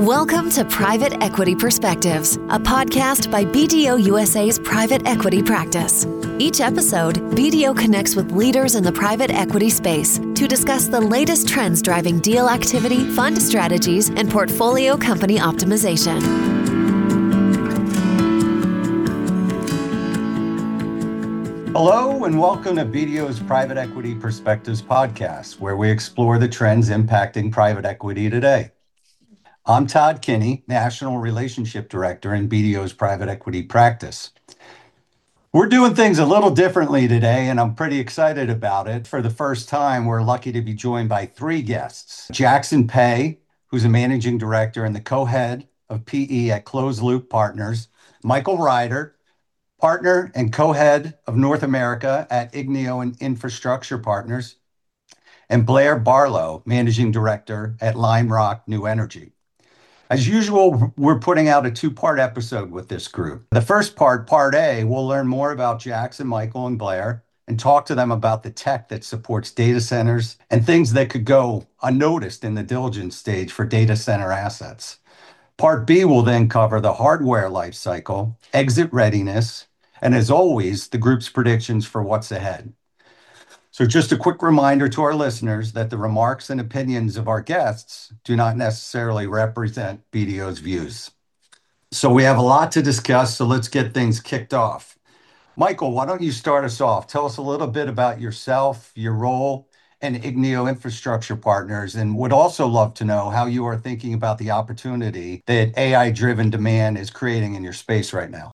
Welcome to Private Equity Perspectives, a podcast by BDO USA's private equity practice. Each episode, BDO connects with leaders in the private equity space to discuss the latest trends driving deal activity, fund strategies, and portfolio company optimization. Hello and welcome to BDO's Private Equity Perspectives podcast, where we explore the trends impacting private equity today. I'm Todd Kinney, National Relationship Director in BDO's private equity practice. We're doing things a little differently today, and I'm pretty excited about it. For the first time, we're lucky to be joined by three guests. Jackson Pei, who's a Managing Director and the co-head of PE at Closed Loop Partners. Michael Ryder, Partner and co-head of North America at Igneo and Infrastructure Partners. And Blair Barlow, Managing Director at Lime Rock New Energy. As usual, we're putting out a two-part episode with this group. The first part, Part A, we'll learn more about Jackson, Michael, and Blair and talk to them about the tech that supports data centers and things that could go unnoticed in the diligence stage for data center assets. Part B will then cover the hardware life cycle, exit readiness, and as always, the group's predictions for what's ahead. So just a quick reminder to our listeners that the remarks and opinions of our guests do not necessarily represent BDO's views. So we have a lot to discuss, so let's get things kicked off. Michael, why don't you start us off? Tell us a little bit about yourself, your role, and Igneo Infrastructure Partners, and would also love to know how you are thinking about the opportunity that AI-driven demand is creating in your space right now.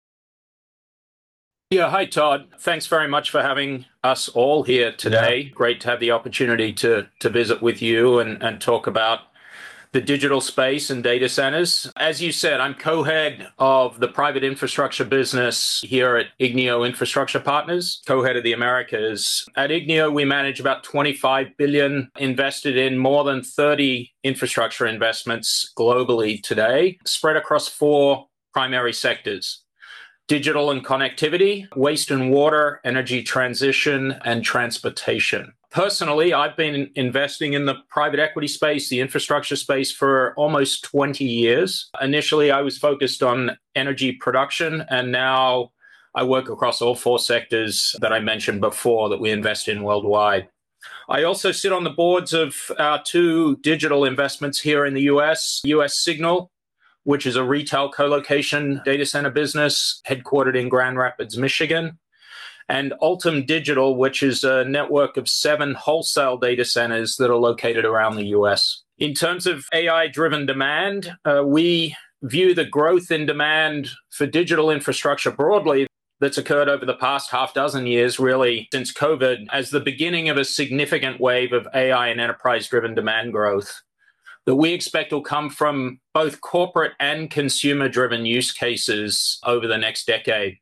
Yeah, hi, Todd. Thanks very much for having us all here today. Yeah. Great to have the opportunity to visit with you and talk about the digital space and data centers. As you said, I'm co-head of the private infrastructure business here at Igneo Infrastructure Partners, co-head of the Americas. At Igneo, we manage about $25 billion invested in more than 30 infrastructure investments globally today, spread across four primary sectors: digital and connectivity, waste and water, energy transition, and transportation. Personally, I've been investing in the private equity space, the infrastructure space, for almost 20 years. Initially, I was focused on energy production, and now I work across all four sectors that I mentioned before that we invest in worldwide. I also sit on the boards of our two digital investments here in the US Signal, which is a retail co-location data center business headquartered in Grand Rapids, Michigan, and Altum Digital, which is a network of 7 wholesale data centers that are located around the US. In terms of AI-driven demand, we view the growth in demand for digital infrastructure broadly that's occurred over the past half dozen years, really since COVID, as the beginning of a significant wave of AI and enterprise-driven demand growth that we expect will come from both corporate and consumer-driven use cases over the next decade.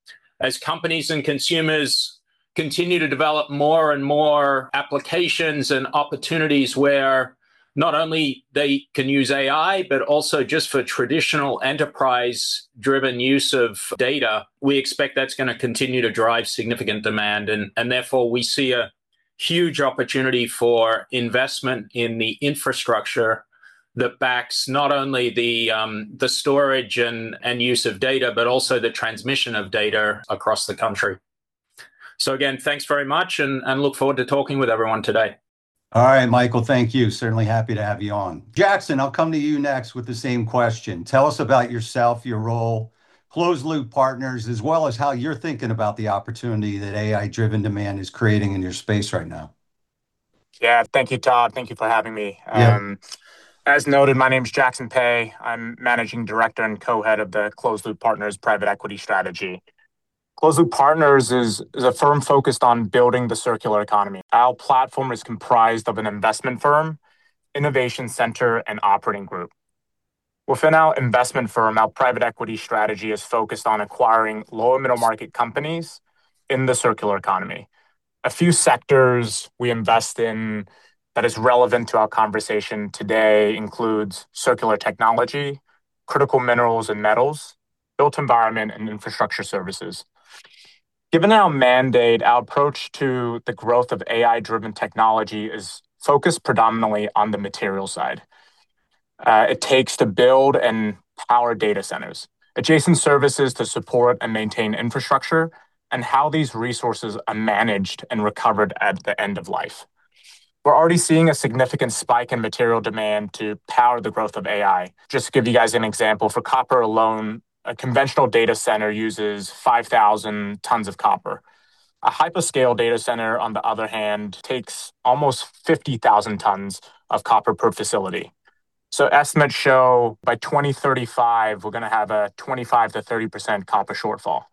As companies and consumers continue to develop more and more applications and opportunities where not only they can use AI, but also just for traditional enterprise-driven use of data, we expect that's going to continue to drive significant demand. And therefore, we see a huge opportunity for investment in the infrastructure that backs not only the storage and use of data, but also the transmission of data across the country. So again, thanks very much, and look forward to talking with everyone today. All right, Michael, thank you. Certainly happy to have you on. Jackson, I'll come to you next with the same question. Tell us about yourself, your role, Closed Loop Partners, as well as how you're thinking about the opportunity that AI-driven demand is creating in your space right now. Yeah, thank you, Todd. Thank you for having me. As noted, my name is Jackson Pei. I'm Managing Director and co-head of the Closed Loop Partners private equity strategy. Closed Loop Partners is a firm focused on building the circular economy. Our platform is comprised of an investment firm, innovation center, and operating group. Within our investment firm, our private equity strategy is focused on acquiring lower middle market companies in the circular economy. A few sectors we invest in that is relevant to our conversation today includes circular technology, critical minerals and metals, built environment, and infrastructure services. Given our mandate, our approach to the growth of AI-driven technology is focused predominantly on the material side. it takes to build and power data centers, adjacent services to support and maintain infrastructure, and how these resources are managed and recovered at the end of life. We're already seeing a significant spike in material demand to power the growth of AI. Just to give you guys an example, for copper alone, a conventional data center uses 5,000 tons of copper. A hyperscale data center, on the other hand, takes almost 50,000 tons of copper per facility. So estimates show by 2035, we're going to have a 25 to 30% copper shortfall.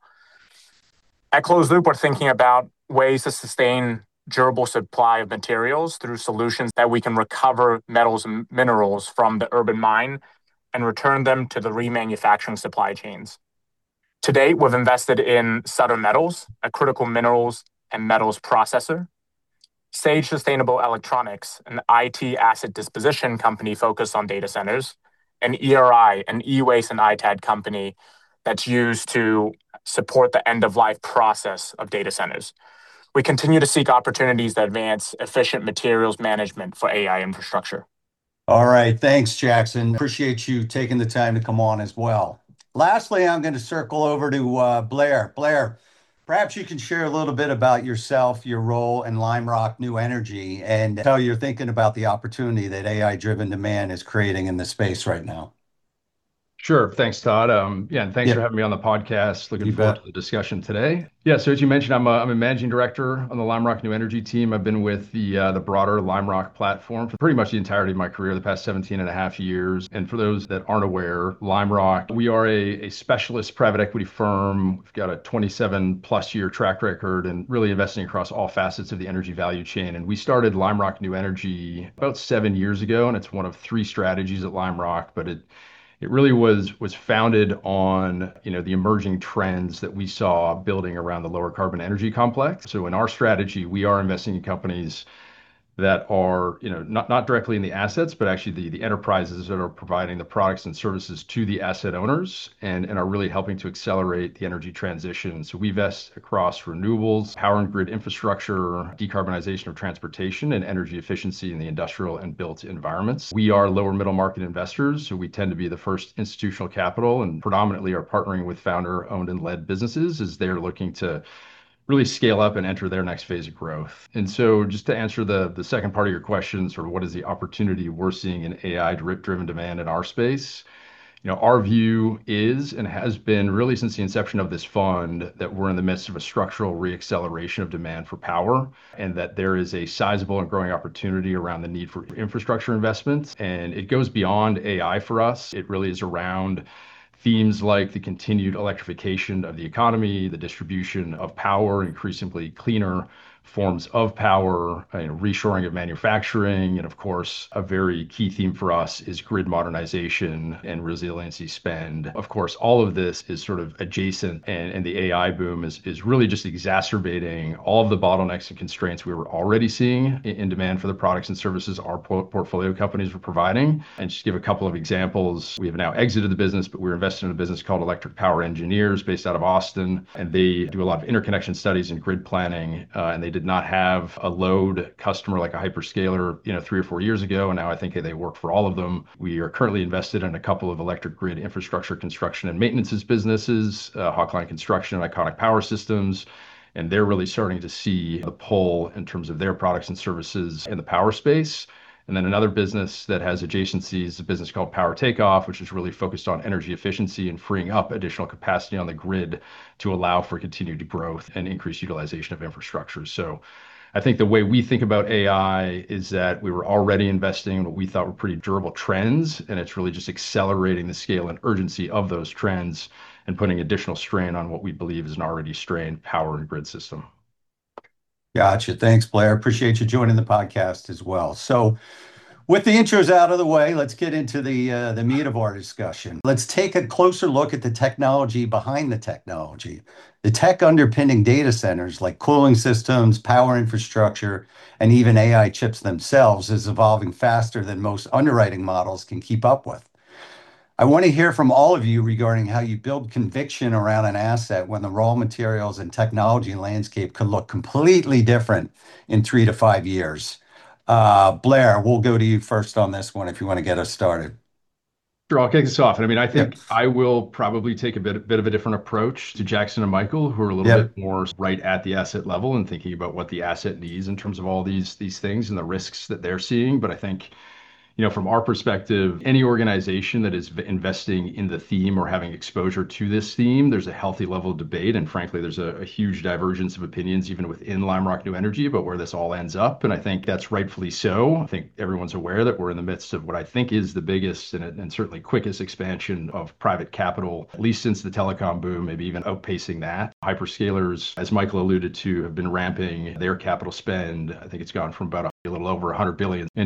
At Closed Loop, we're thinking about ways to sustain durable supply of materials through solutions that we can recover metals and minerals from the urban mine and return them to the remanufacturing supply chains. To date, we've invested in Southern Metals, a critical minerals and metals processor, Sage Sustainable Electronics, an IT asset disposition company focused on data centers, and ERI, an e-waste and ITAD company that's used to support the end-of-life process of data centers. We continue to seek opportunities that advance efficient materials management for AI infrastructure. All right. Thanks, Jackson. Appreciate you taking the time to come on as well. Lastly, I'm going to circle over to Blair. Blair, perhaps you can share a little bit about yourself, your role in Lime Rock New Energy, and how you're thinking about the opportunity that AI-driven demand is creating in the space right now. Sure. Thanks, Todd. And thanks for having me on the podcast. Looking forward to the discussion today. Yeah, so as you mentioned, I'm a managing director on the Lime Rock New Energy team. I've been with the broader Lime Rock platform for pretty much the entirety of my career, the past 17 and a half years. And for those that aren't aware, Lime Rock, we are a specialist private equity firm. We've got a 27 plus year track record and really investing across all facets of the energy value chain. And we started Lime Rock New Energy about 7 years ago, and it's one of 3 strategies at Lime Rock, but it really was founded on, the emerging trends that we saw building around the lower carbon energy complex. So in our strategy, we are investing in companies that are, not directly in the assets, but actually the enterprises that are providing the products and services to the asset owners and are really helping to accelerate the energy transition. So we invest across renewables, power and grid infrastructure, decarbonization of transportation, and energy efficiency in the industrial and built environments. We are lower middle market investors, so we tend to be the first institutional capital and predominantly are partnering with founder-owned and led businesses as they're looking to really scale up and enter their next phase of growth. And so just to answer the second part of your question, sort of what is the opportunity we're seeing in AI-driven demand in our space? Our view is and has been really since the inception of this fund that we're in the midst of a structural reacceleration of demand for power and that there is a sizable and growing opportunity around the need for infrastructure investments. And it goes beyond AI for us. It really is around themes like the continued electrification of the economy, the distribution of power, increasingly cleaner forms of power, reshoring of manufacturing, and of course, a very key theme for us is grid modernization and resiliency spend. Of course, all of this is sort of adjacent, and the AI boom is really just exacerbating all of the bottlenecks and constraints we were already seeing in demand for the products and services our portfolio companies were providing. And just give a couple of examples, we have now exited the business, but we're invested in a business called Electric Power Engineers based out of Austin, and they do a lot of interconnection studies and grid planning, and they did not have a load customer like a hyperscaler, 3 or 4 years ago. And now I think they work for all of them. We are currently invested in a couple of electric grid infrastructure construction and maintenance businesses, Hawkline Construction and Iconic Power Systems. And they're really starting to see the pull in terms of their products and services in the power space. And then another business that has adjacencies, a business called Power Takeoff, which is really focused on energy efficiency and freeing up additional capacity on the grid to allow for continued growth and increased utilization of infrastructure. So I think the way we think about AI is that we were already investing in what we thought were pretty durable trends, and it's really just accelerating the scale and urgency of those trends and putting additional strain on what we believe is an already strained power and grid system. Gotcha. Thanks, Blair. Appreciate you joining the podcast as well. So with the intros out of the way, let's get into the meat of our discussion. Let's take a closer look at the technology behind the technology. The tech underpinning data centers like cooling systems, power infrastructure, and even AI chips themselves is evolving faster than most underwriting models can keep up with. I want to hear from all of you regarding how you build conviction around an asset when the raw materials and technology landscape could look completely different in 3 to 5 years. Blair, we'll go to you first on this one if you want to get us started. Sure, I'll kick this off. And I mean, I Yeah. think I will probably take a bit of a different approach to Jackson and Michael, who are a little Yeah. bit more right at the asset level and thinking about what the asset needs in terms of all these things and the risks that they're seeing. But I think from our perspective, any organization that is investing in the theme or having exposure to this theme, there's a healthy level of debate. And frankly, there's a huge divergence of opinions, even within Lime Rock New Energy, about where this all ends up. And I think that's rightfully so. I think everyone's aware that we're in the midst of what I think is the biggest and certainly quickest expansion of private capital, at least since the telecom boom, maybe even outpacing that. Hyperscalers, as Michael alluded to, have been ramping their capital spend. I think it's gone from about a little over 100 billion in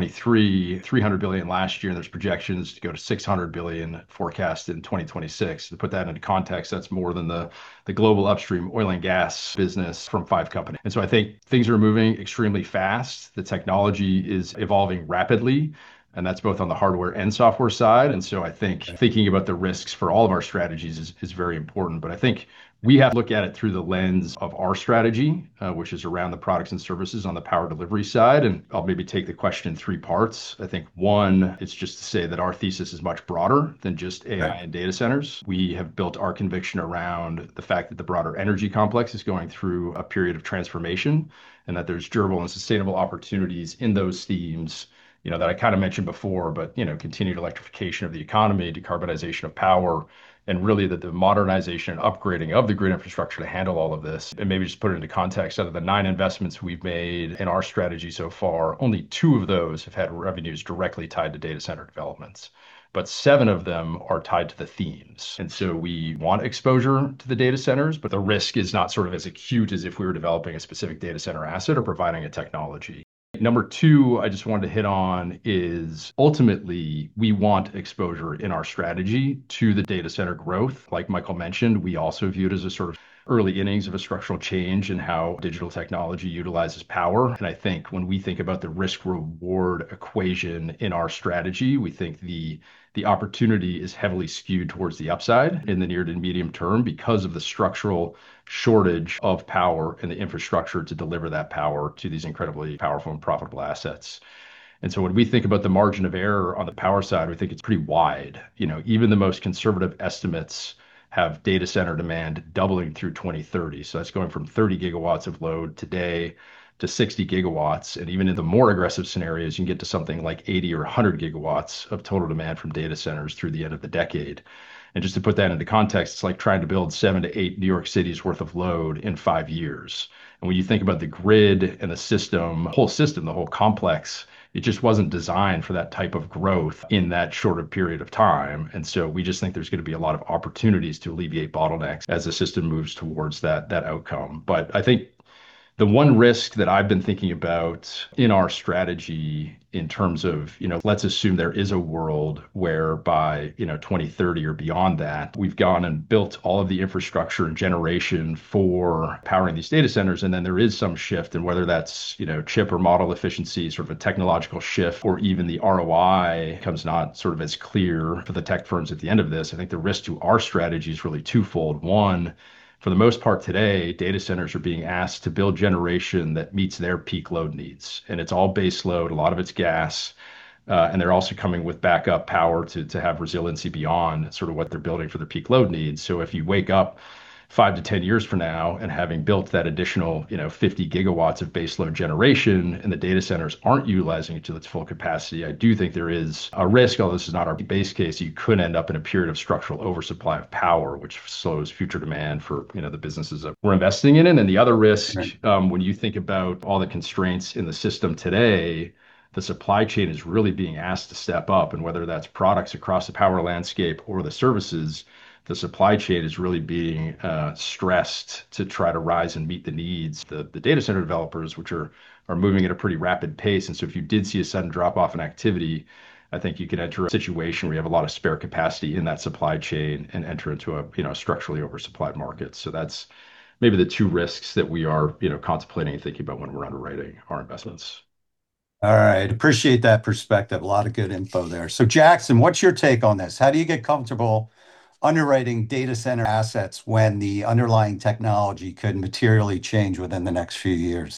2023, 300 billion last year, and there's projections to go to 600 billion forecast in 2026. To put that into context, that's more than the global upstream oil and gas business from 5 companies. And so I think things are moving extremely fast. The technology is evolving rapidly, and that's both on the hardware and software side. And so I think thinking about the risks for all of our strategies is very important. But I think we have to look at it through the lens of our strategy, which is around the products and services on the power delivery side. And I'll maybe take the question in 3 parts. I think one, it's just to say that our thesis is much broader than just AI and data centers. We have built our conviction around the fact that the broader energy complex is going through a period of transformation and that there's durable and sustainable opportunities in those themes that I kind of mentioned before, but continued electrification of the economy, decarbonization of power, and really that the modernization and upgrading of the grid infrastructure to handle all of this. And maybe just put it into context, out of the 9 investments we've made in our strategy so far, only 2 of those have had revenues directly tied to data center developments. But 7 of them are tied to the themes. And so we want exposure to the data centers, but the risk is not sort of as acute as if we were developing a specific data center asset or providing a technology. Number 2, I just wanted to hit on is ultimately we want exposure in our strategy to the data center growth. Like Michael mentioned, we also view it as a sort of early innings of a structural change in how digital technology utilizes power. And I think when we think about the risk reward equation in our strategy, we think the opportunity is heavily skewed towards the upside in the near to medium term because of the structural shortage of power and the infrastructure to deliver that power to these incredibly powerful and profitable assets. And so when we think about the margin of error on the power side, we think it's pretty wide. Even the most conservative estimates have data center demand doubling through 2030. So that's going from 30 gigawatts of load today to 60 gigawatts. And even in the more aggressive scenarios, you can get to something like 80 or 100 gigawatts of total demand from data centers through the end of the decade. And just to put that into context, it's like trying to build 7 to 8 New York City's worth of load in 5 years. And when you think about the grid and the whole complex, it just wasn't designed for that type of growth in that shorter period of time. And so we just think there's going to be a lot of opportunities to alleviate bottlenecks as the system moves towards that outcome. But I think the one risk that I've been thinking about in our strategy in terms of, let's assume there is a world where by, 2030 or beyond that, we've gone and built all of the infrastructure and generation for powering these data centers. And then there is some shift, and whether that's, chip or model efficiency, sort of a technological shift, or even the ROI comes not sort of as clear for the tech firms at the end of this. I think the risk to our strategy is really twofold. One, for the most part today, data centers are being asked to build generation that meets their peak load needs. And it's all base load, a lot of it's gas. And they're also coming with backup power to have resiliency beyond sort of what they're building for their peak load needs. So if you wake up 5 to 10 years from now and having built that additional 50 gigawatts of baseload generation and the data centers aren't utilizing it to its full capacity, I do think there is a risk, although this is not our base case, you could end up in a period of structural oversupply of power, which slows future demand for the businesses that we're investing in. And then the other risk, when you think about all the constraints in the system today, the supply chain is really being asked to step up. And whether that's products across the power landscape or the services, the supply chain is really being stressed to try to rise and meet the needs. The data center developers, which are moving at a pretty rapid pace. And so if you did see a sudden drop off in activity, I think you could enter a situation where you have a lot of spare capacity in that supply chain and enter into a structurally oversupplied market. So that's maybe the 2 risks that we are contemplating and thinking about when we're underwriting our investments. All right. Appreciate that perspective. A lot of good info there. So Jackson, what's your take on this? How do you get comfortable underwriting data center assets when the underlying technology could materially change within the next few years?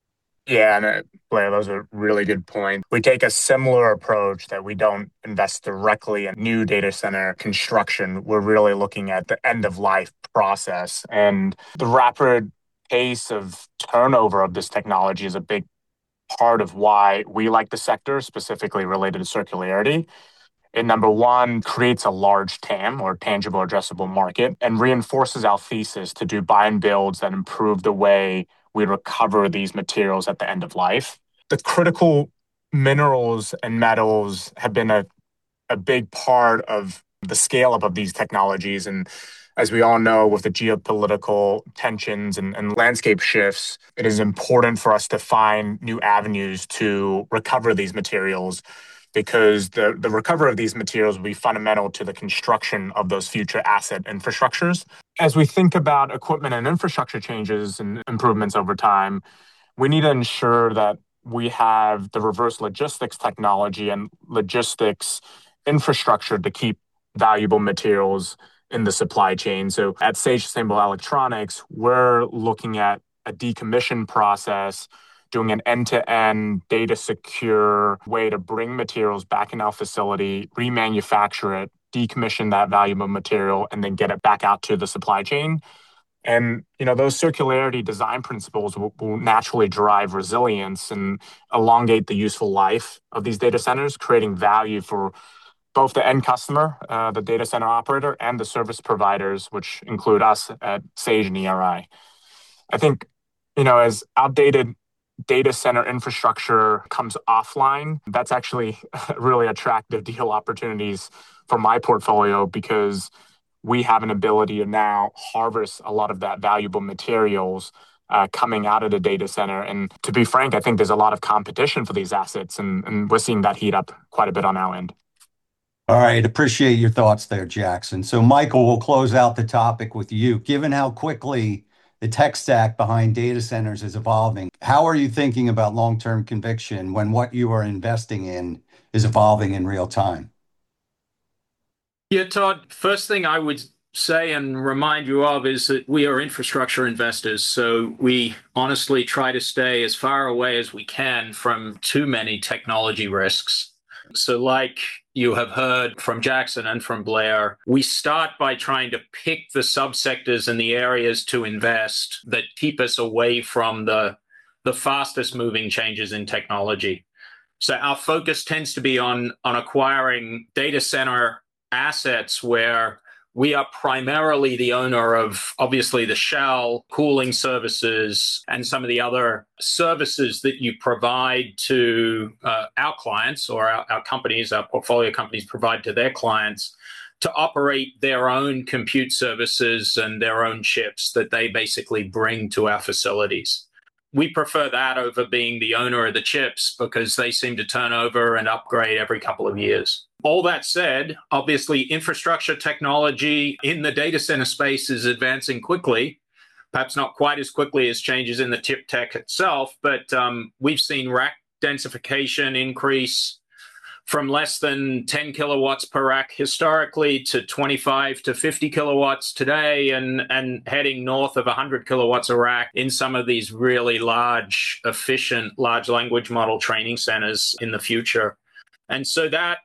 Yeah, and Blair, those are really good points. We take a similar approach that we don't invest directly in new data center construction. We're really looking at the end of life process. And the rapid pace of turnover of this technology is a big part of why we like the sector, specifically related to circularity. It, number one, creates a large TAM or tangible addressable market and reinforces our thesis to do buy and builds that improve the way we recover these materials at the end of life. The critical minerals and metals have been a big part of the scale up of these technologies. And as we all know, with the geopolitical tensions and landscape shifts, it is important for us to find new avenues to recover these materials because the recovery of these materials will be fundamental to the construction of those future asset infrastructures. As we think about equipment and infrastructure changes and improvements over time, we need to ensure that we have the reverse logistics technology and logistics infrastructure to keep valuable materials in the supply chain. So at Sage Sustainable Electronics, we're looking at a decommission process, doing an end-to-end data secure way to bring materials back in our facility, remanufacture it, decommission that valuable material, and then get it back out to the supply chain. And those circularity design principles will naturally drive resilience and elongate the useful life of these data centers, creating value for both the end customer, the data center operator, and the service providers, which include us at Sage and ERI. I think, as outdated data center infrastructure comes offline, that's actually really attractive deal opportunities for my portfolio because we have an ability to now harvest a lot of that valuable materials coming out of the data center. And to be frank, I think there's a lot of competition for these assets, and we're seeing that heat up quite a bit on our end. All right, appreciate your thoughts there, Jackson. So, Michael, we'll close out the topic with you. Given how quickly the tech stack behind data centers is evolving, how are you thinking about long-term conviction when what you are investing in is evolving in real time? Yeah, Todd, first thing I would say and remind you of is that we are infrastructure investors. So we honestly try to stay as far away as we can from too many technology risks. So like you have heard from Jackson and from Blair, we start by trying to pick the subsectors and the areas to invest that keep us away from the fastest moving changes in technology. So our focus tends to be on acquiring data center assets where we are primarily the owner of, obviously, the shell, cooling services, and some of the other services that you provide to our clients or our companies, our portfolio companies provide to their clients to operate their own compute services and their own chips that they basically bring to our facilities. We prefer that over being the owner of the chips because they seem to turn over and upgrade every couple of years. All that said, obviously, infrastructure technology in the data center space is advancing quickly, perhaps not quite as quickly as changes in the chip tech itself, but we've seen rack densification increase from less than 10 kilowatts per rack historically to 25 to 50 kilowatts today and heading north of 100 kilowatts a rack in some of these really large, efficient, large language model training centers in the future. And so that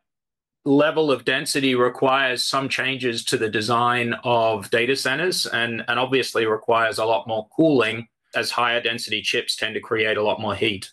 level of density requires some changes to the design of data centers and obviously requires a lot more cooling as higher density chips tend to create a lot more heat.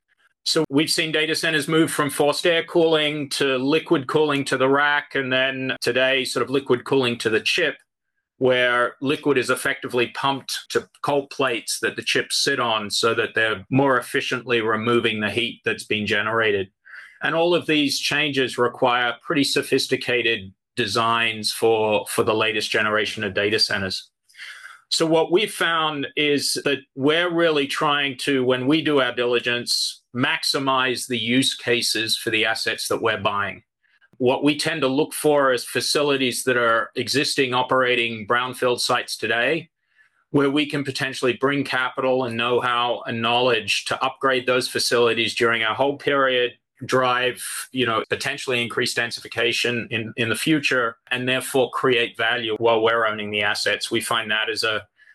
So we've seen data centers move from forced air cooling to liquid cooling to the rack, and then today sort of liquid cooling to the chip, where liquid is effectively pumped to cold plates that the chips sit on so that they're more efficiently removing the heat that's been generated. And all of these changes require pretty sophisticated designs for the latest generation of data centers. So what we've found is that we're really trying to, when we do our diligence, maximize the use cases for the assets that we're buying. What we tend to look for is facilities that are existing operating brownfield sites today, where we can potentially bring capital and know-how and knowledge to upgrade those facilities during our hold period, drive, potentially increased densification in the future, and therefore create value while we're owning the assets. We find that as a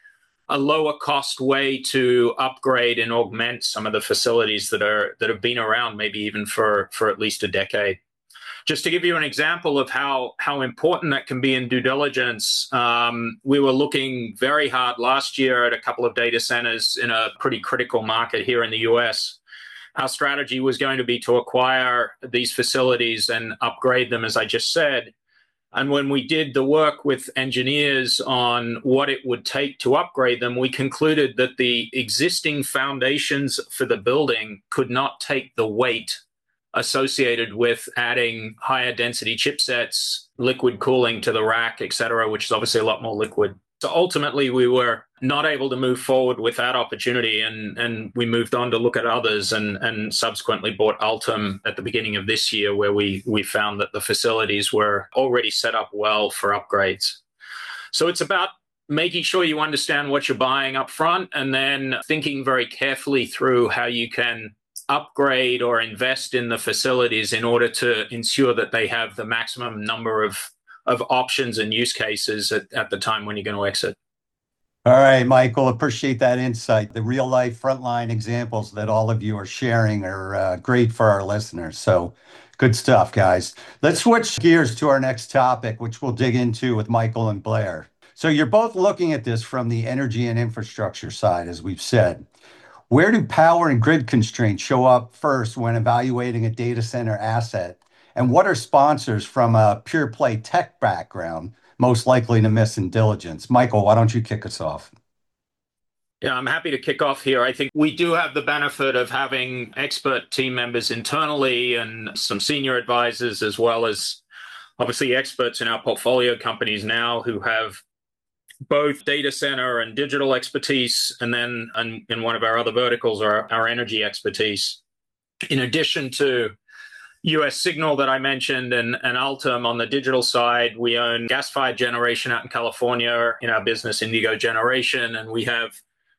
a lower cost way to upgrade and augment some of the facilities that have been around maybe even for at least a decade. Just to give you an example of how important that can be in due diligence, we were looking very hard last year at a couple of data centers in a pretty critical market here in the US. Our strategy was going to be to acquire these facilities and upgrade them, as I just said. And when we did the work with engineers on what it would take to upgrade them, we concluded that the existing foundations for the building could not take the weight associated with adding higher density chipsets, liquid cooling to the rack, et cetera, which is obviously a lot more liquid. So ultimately, we were not able to move forward with that opportunity, and we moved on to look at others and subsequently bought Altum at the beginning of this year, where we found that the facilities were already set up well for upgrades. So it's about making sure you understand what you're buying up front and then thinking very carefully through how you can upgrade or invest in the facilities in order to ensure that they have the maximum number of options and use cases at the time when you're going to exit. All right, Michael, appreciate that insight. The real life frontline examples that all of you are sharing are great for our listeners. So good stuff, guys. Let's switch gears to our next topic, which we'll dig into with Michael and Blair. So you're both looking at this from the energy and infrastructure side, as we've said. Where do power and grid constraints show up first when evaluating a data center asset? And what are sponsors from a pure play tech background most likely to miss in diligence? Michael, why don't you kick us off? Yeah, I'm happy to kick off here. I think we do have the benefit of having expert team members internally and some senior advisors, as well as obviously experts in our portfolio companies now who have both data center and digital expertise, and then in one of our other verticals, our energy expertise. In addition to US Signal that I mentioned and Altum on the digital side, we own gas-fired generation out in California in our business Indigo Generation, and we have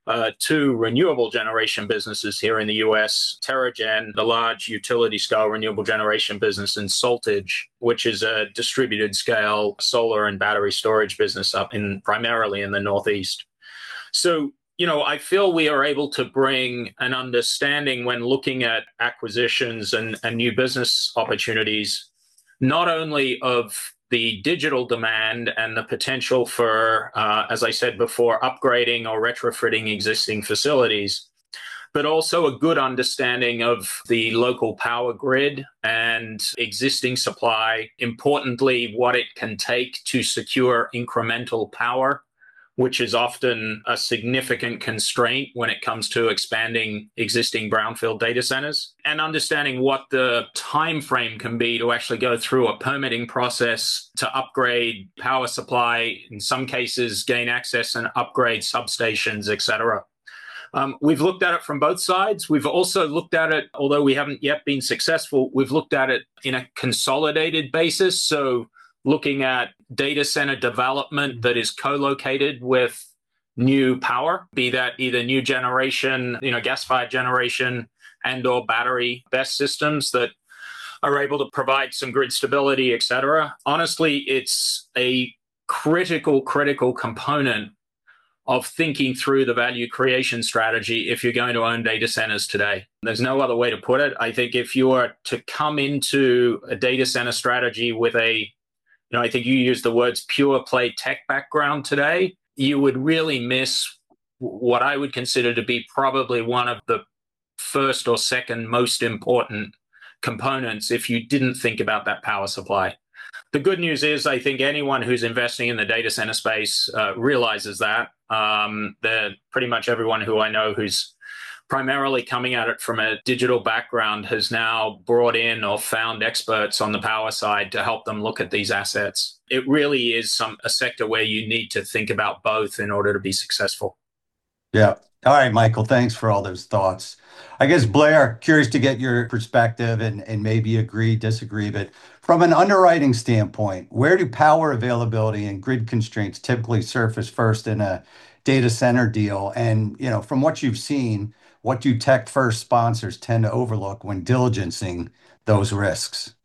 two renewable generation businesses here in the US, TerraGen, the large utility scale renewable generation business, and Soltage, which is a distributed scale solar and battery storage business up primarily in the Northeast. So, I feel we are able to bring an understanding when looking at acquisitions and new business opportunities, not only of the digital demand and the potential for, as I said before, upgrading or retrofitting existing facilities, but also a good understanding of the local power grid and existing supply. Importantly, what it can take to secure incremental power, which is often a significant constraint when it comes to expanding existing brownfield data centers, and understanding what the time frame can be to actually go through a permitting process to upgrade power supply, in some cases gain access and upgrade substations, et cetera. We've looked at it from both sides. We've also looked at it, although we haven't yet been successful, we've looked at it in a consolidated basis. So looking at data center development that is co-located with new power, be that either new generation, gas-fired generation and or battery BESS systems that are able to provide some grid stability, et cetera. Honestly, it's a critical component of thinking through the value creation strategy if you're going to own data centers today. There's no other way to put it. I think if you are to come into a data center strategy with I think you used the words pure play tech background today, you would really miss what I would consider to be probably one of the first or second most important components if you didn't think about that power supply. The good news is I think anyone who's investing in the data center space realizes that. Pretty much everyone who I know who's primarily coming at it from a digital background has now brought in or found experts on the power side to help them look at these assets. It really is a sector where you need to think about both in order to be successful. Yeah. All right, Michael, thanks for all those thoughts. I guess, Blair, curious to get your perspective and maybe agree, disagree, but from an underwriting standpoint, where do power availability and grid constraints typically surface first in a data center deal? And, from what you've seen, what do tech first sponsors tend to overlook when diligencing those risks?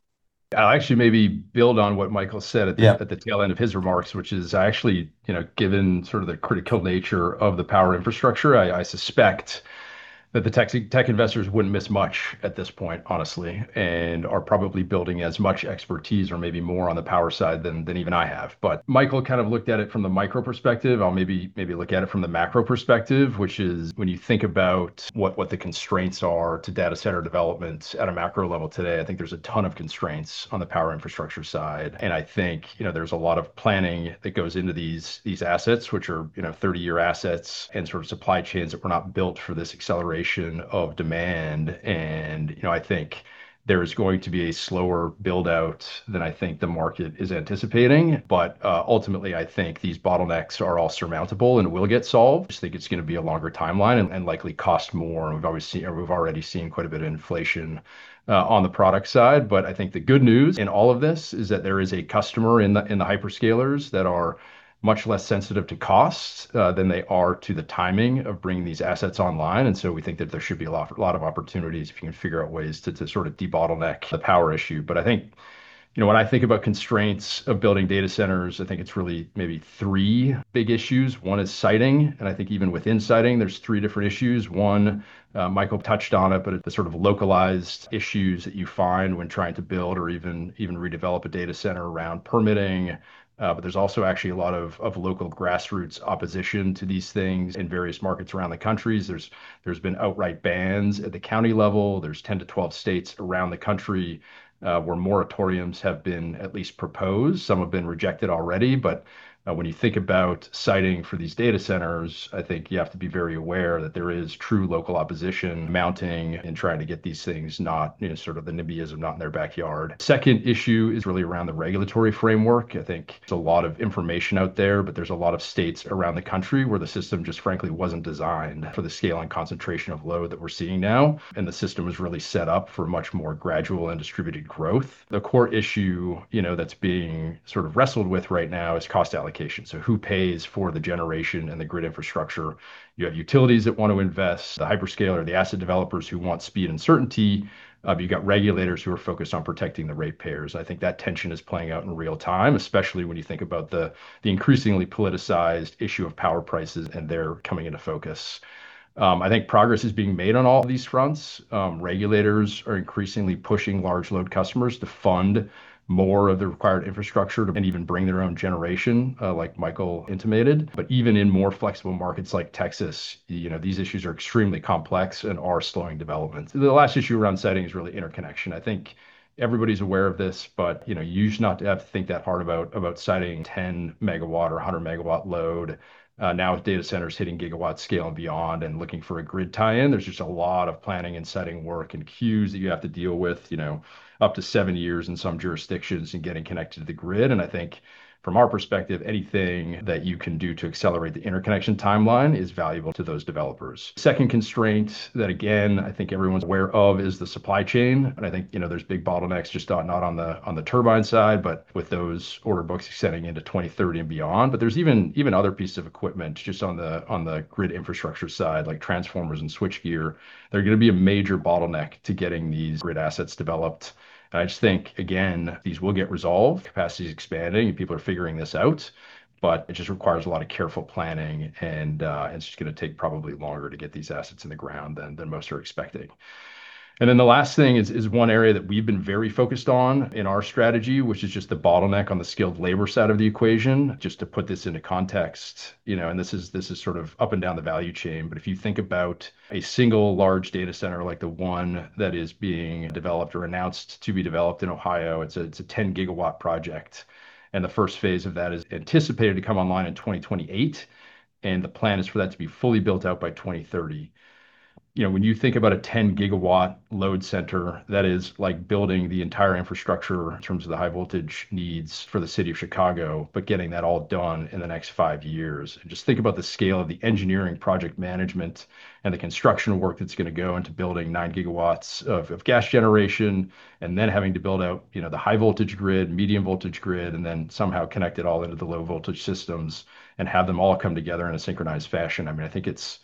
I'll actually maybe build on what Michael said at the tail end of his remarks, which is I actually, given sort of the critical nature of the power infrastructure, I suspect that the tech investors wouldn't miss much at this point, honestly, and are probably building as much expertise or maybe more on the power side than even I have. But Michael kind of looked at it from the micro perspective. I'll maybe look at it from the macro perspective, which is when you think about what the constraints are to data center development at a macro level today. I think there's a ton of constraints on the power infrastructure side, and I think there's a lot of planning that goes into these assets, which are 30-year assets and sort of supply chains that were not built for this acceleration of demand. And, I think there's going to be a slower build out than I think the market is anticipating. But ultimately, I think these bottlenecks are all surmountable and will get solved. I just think it's going to be a longer timeline and likely cost more. We've already seen quite a bit of inflation on the product side. But I think the good news in all of this is that there is a customer in the hyperscalers that are much less sensitive to costs than they are to the timing of bringing these assets online. And so we think that there should be a lot of opportunities if you can figure out ways to sort of debottleneck the power issue. But I think, when I think about constraints of building data centers, I think it's really maybe three big issues. One is siting. And I think even within siting, there's three different issues. One, Michael touched on it, but the sort of localized issues that you find when trying to build or even redevelop a data center around permitting. But there's also actually a lot of local grassroots opposition to these things in various markets around the countries. There's been outright bans at the county level. There's 10 to 12 states around the country where moratoriums have been at least proposed. Some have been rejected already, but when you think about siting for these data centers, I think you have to be very aware that there is true local opposition mounting and trying to get these things not, sort of the NIMBYism not in their backyard. Second issue is really around the regulatory framework. I think there's a lot of information out there, but there's a lot of states around the country where the system just frankly wasn't designed for the scale and concentration of load that we're seeing now. And the system was really set up for much more gradual and distributed growth. The core issue, that's being sort of wrestled with right now is cost allocation. So who pays for the generation and the grid infrastructure? You have utilities that want to invest, the hyperscaler, the asset developers who want speed and certainty. You've got regulators who are focused on protecting the ratepayers. I think that tension is playing out in real time, especially when you think about the increasingly politicized issue of power prices and they're coming into focus. I think progress is being made on all of these fronts. Regulators are increasingly pushing large load customers to fund more of the required infrastructure and even bring their own generation, like Michael intimated. But even in more flexible markets like Texas, these issues are extremely complex and are slowing development. The last issue around siting is really interconnection. I think everybody's aware of this, but you used not to have to think that hard about siting 10 megawatt or 100 megawatt load. Now with data centers hitting gigawatt scale and beyond and looking for a grid tie-in, there's just a lot of planning and siting work and queues that you have to deal with, up to 7 years in some jurisdictions and getting connected to the grid. And I think from our perspective, anything that you can do to accelerate the interconnection timeline is valuable to those developers. Second constraint that, again, I think everyone's aware of is the supply chain. And I think, there's big bottlenecks just not on the turbine side, but with those order books extending into 2030 and beyond. But there's even other pieces of equipment just on the grid infrastructure side, like transformers and switchgear. They're going to be a major bottleneck to getting these grid assets developed. I just think, again, these will get resolved. Capacity is expanding and people are figuring this out, but it just requires a lot of careful planning and it's just going to take probably longer to get these assets in the ground than most are expecting. And then the last thing is one area that we've been very focused on in our strategy, which is just the bottleneck on the skilled labor side of the equation. Just to put this into context, and this is sort of up and down the value chain. But if you think about a single large data center like the one that is being developed or announced to be developed in Ohio, it's a 10 gigawatt project. And the first phase of that is anticipated to come online in 2028. And the plan is for that to be fully built out by 2030. When you think about a 10 gigawatt load center, that is like building the entire infrastructure in terms of the high voltage needs for the city of Chicago, but getting that all done in the next 5 years. And just think about the scale of the engineering, project management, and the construction work that's going to go into building 9 gigawatts of gas generation, and then having to build out, the high voltage grid, medium voltage grid, and then somehow connect it all into the low voltage systems and have them all come together in a synchronized fashion. I mean, I think it's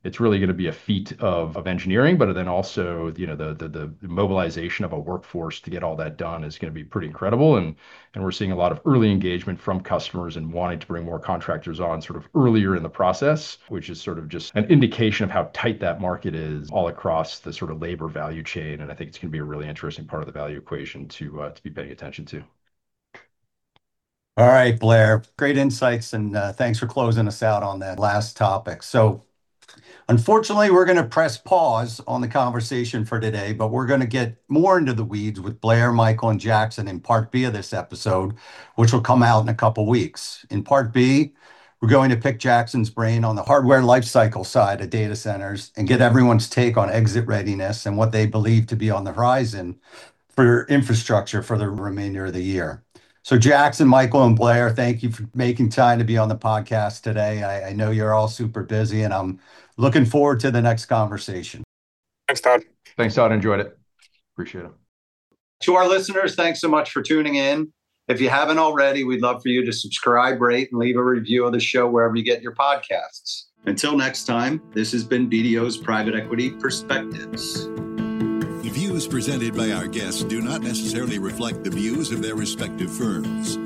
it's really going to be a feat of engineering, but then also, the mobilization of a workforce to get all that done is going to be pretty incredible. And we're seeing a lot of early engagement from customers and wanting to bring more contractors on sort of earlier in the process, which is sort of just an indication of how tight that market is all across the sort of labor value chain. And I think it's going to be a really interesting part of the value equation to be paying attention to. All right, Blair, great insights, and thanks for closing us out on that last topic. So unfortunately, we're going to press pause on the conversation for today, but we're going to get more into the weeds with Blair, Michael, and Jackson in part B of this episode, which will come out in a couple weeks. In part B, we're going to pick Jackson's brain on the hardware lifecycle side of data centers and get everyone's take on exit readiness and what they believe to be on the horizon for infrastructure for the remainder of the year. So Jackson, Michael, and Blair, thank you for making time to be on the podcast today. I know you're all super busy, and I'm looking forward to the next conversation. Thanks, Todd. Thanks, Todd. Enjoyed it. Appreciate it. To our listeners, thanks so much for tuning in. If you haven't already, we'd love for you to subscribe, rate, and leave a review of the show wherever you get your podcasts. Until next time, this has been BDO's Private Equity Perspectives. Views presented by our guests do not necessarily reflect the views of their respective firms.